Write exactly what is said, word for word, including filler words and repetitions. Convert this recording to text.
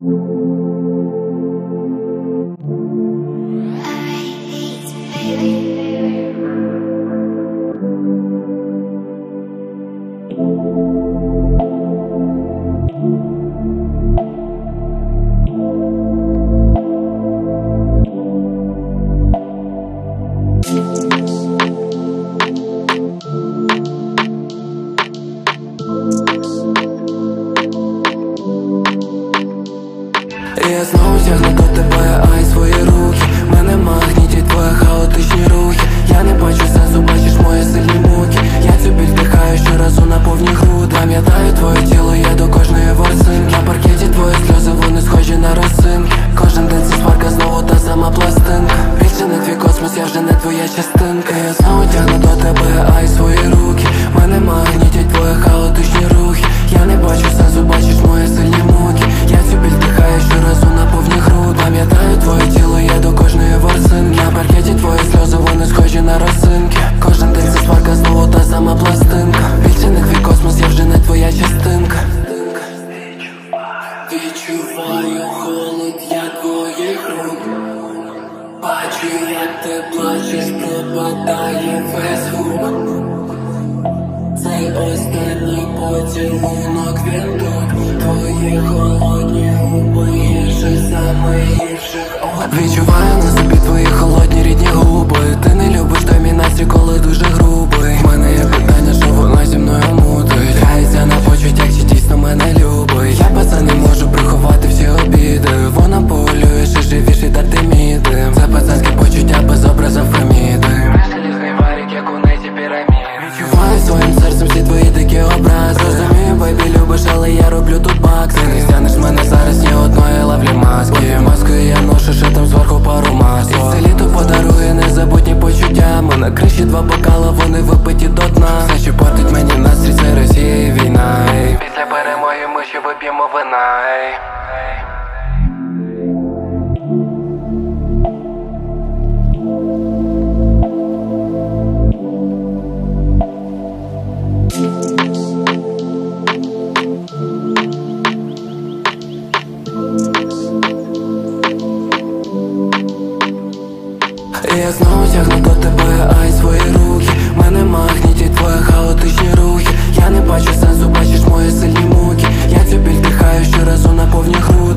Я знову тягну до тебе, ай, свої руки. Мене магнітять твої хаотичні рухи. Я не бачу сенсу, бачиш мої сильні муки. Я цю біль вдихаю щоразу на повні груди. Пам'ятаю твоє тіло, я до кожної ворсинки. На паркеті твої сльози, вони схожі на росинки. Кожен день це сварка, знову та сама пластинка. Більше не твій космос, я вже не твоя частинка. Я знову тягну до тебе, ай, свої руки. Мене магнітять твої хаотичні рухи. Я не бачу сенсу, бачиш мої сильні муки. Я цю біль вдихаю щоразу на повні груди. Пам'ятаю твоє тіло, я до кожної ворсинки. На паркеті твої сльози, вони схожі на росинки. Кожен день це сварка, знову та сама пластинка. Більше не твій космос, я вже не твоя частинка. Відчуваю холод, як твоїх рук. Бачу, як ти плачеш, пропадає весь гук. Цей останній поцілунок, він тут. Твої холодні губи, гірше саме гірших. Відчуваю на собі твої холодні рідні губи. Ти не любиш той мій настрій, коли дуже грубий. В мене є питання, що вона зі мною мутить. Грається на почуттях, чи дійсно мене любить. Я пацан не можу приховати всі обіди. Вона полює, ще живіш і дати міди. Це пацанське почуття без образу Феміди. Желізний варік, як у низі пірамід. Відчуваю своїм серцем всі твої дикі образи. Розумію, бейбі, любиш, але я роблю тут бакси. Не стянеш мене зараз ні одної лавлі маски. Маскою я ношу, ще там зверху пару масок. І це літо подарує незабутні почуття. Ми на криші два бокала, вони випиті до дна. Все, що портить мені настрій, це Росія і війна. Після перемоги ми ще вип'ємо вина. Я знову тягну до тебе, ай, свої руки. Мене магнітять твої хаотичні рухи. Я не бачу сенсу, бачиш мої сильні муки. Я цю біль вдихаю щоразу на повні груди.